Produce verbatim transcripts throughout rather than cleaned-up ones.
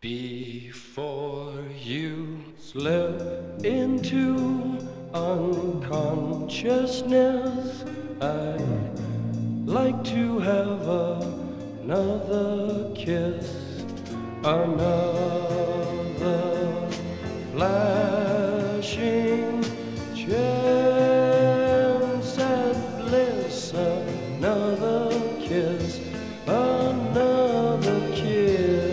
Before you slip into unconsciousness, I'd like to have another kiss, another flashing chance at bliss, another kiss, another kiss.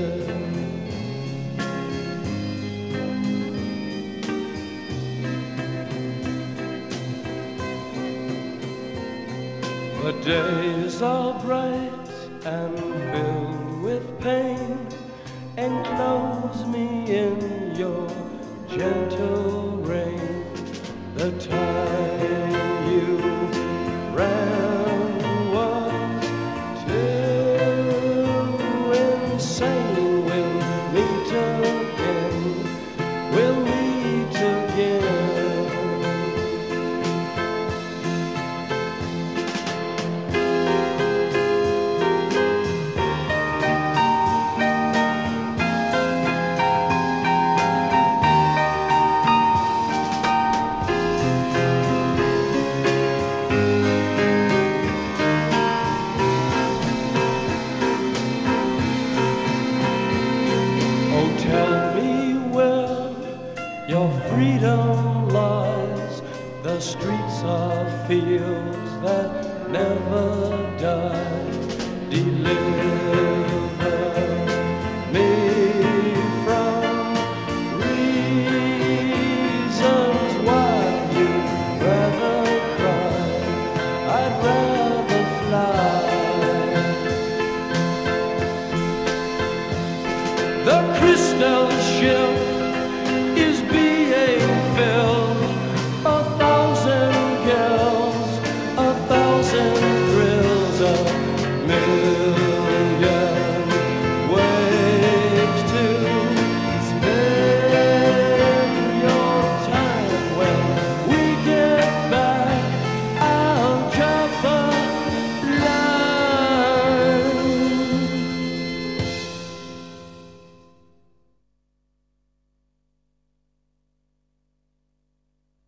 The days are bright and filled with pain. Enclose me in your gentle rain. The time you ran was too insane. We'll meet again. We'll meet again. Tell me where your freedom lies. The streets are fields that never die. Deliver me from reasons why you'd rather cry. I'd rather fly. The crystal ship is being filled. A thousand girls, a thousand